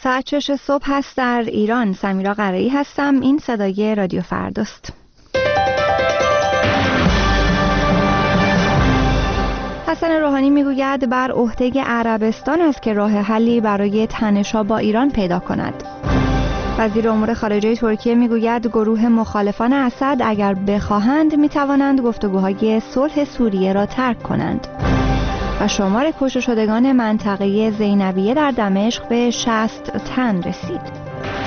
ساعت 6 صبح هست در ایران. سمیرا قرایی هستم. این صدای رادیو فرداست. حسن روحانی میگوید بر عهده عربستان است که راه حلی برای تنش‌ها با ایران پیدا کند. وزیر امور خارجه ترکیه میگوید گروه مخالفان اسد اگر بخواهند میتوانند گفتگوهای صلح سوریه را ترک کنند. و شمار کشته شدگان منطقه زینبیه در دمشق به 60 تن رسید.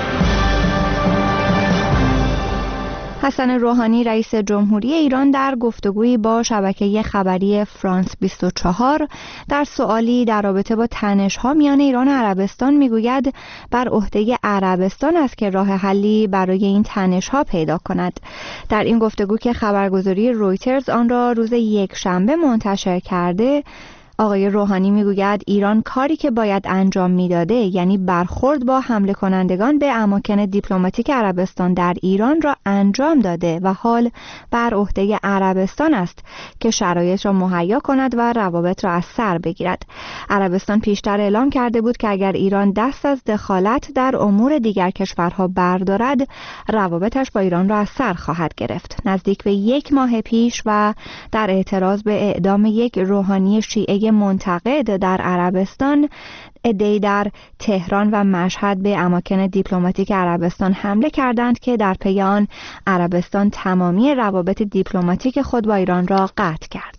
حسن روحانی رئیس جمهوری ایران در گفتگویی با شبکه خبری فرانس 24 در سوالی در رابطه با تنش‌ها میان ایران و عربستان میگوید بر عهده عربستان است که راه حلی برای این تنش‌ها پیدا کند. در این گفتگو که خبرگزاری رویترز آن را روز یکشنبه منتشر کرده، آقای روحانی میگوید ایران کاری که باید انجام میداده، یعنی برخورد با حمله کنندگان به اماکن دیپلماتیک عربستان در ایران را انجام داده و حال بر عهده عربستان است که شرایط را مهیا کند و روابط را از سر بگیرد. عربستان پیشتر اعلام کرده بود که اگر ایران دست از دخالت در امور دیگر کشورها بردارد، روابطش با ایران را از سر خواهد گرفت. نزدیک به 1 ماه پیش و در اعتراض به اعدام یک روحانی شیعه منتقد در عربستان، عده‌ای در تهران و مشهد به اماکن دیپلماتیک عربستان حمله کردند که در پی آن عربستان تمامی روابط دیپلماتیک خود با ایران را قطع کرد.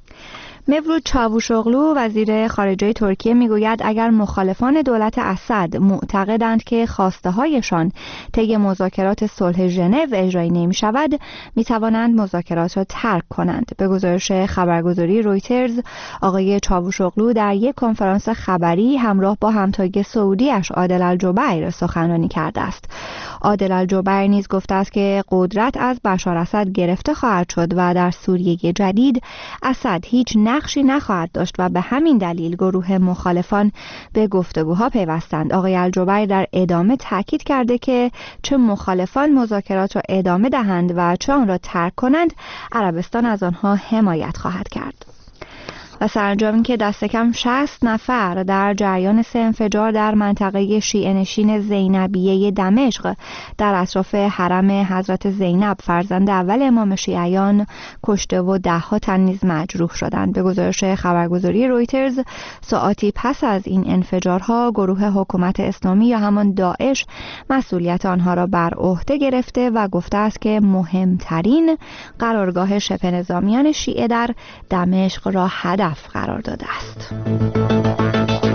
مevlut چاوشوغلو وزیر خارجه ترکیه میگوید اگر مخالفان دولت اسد معتقدند که خواسته هایشان طی مذاکرات صلح ژنو اجرایی نمی شود، می توانند مذاکرات را ترک کنند. به گزارش خبرگزاری رویترز، آقای چاوشوغلو در یک کنفرانس خبری همراه با همتای سعودیش عادل الجبیر سخنرانی کرده است. عادل الجبیر نیز گفته است که قدرت از بشار اسد گرفته خواهد شد و در سوریه جدید اسد هیچ نقشی نخواهد داشت و به همین دلیل گروه مخالفان به گفتگوها پیوستند. آقای الجبیر در ادامه تاکید کرده که چه مخالفان مذاکرات را ادامه دهند و چه آن را ترک کنند، عربستان از آنها حمایت خواهد کرد. و سرانجام که دست کم 60 نفر در جریان 3 انفجار در منطقه شیعه نشین زینبیه دمشق در اطراف حرم حضرت زینب فرزند اول امام شیعیان کشته و 10 تن نیز مجروح شدند. به گزارش خبرگزاری رویترز، ساعاتی پس از این انفجارها گروه حکومت اسلامی یا همان داعش مسئولیت آنها را بر عهده گرفته و گفته است که مهمترین قرارگاه شبه نظامیان شیعه در دمشق را هدف قرار داده است.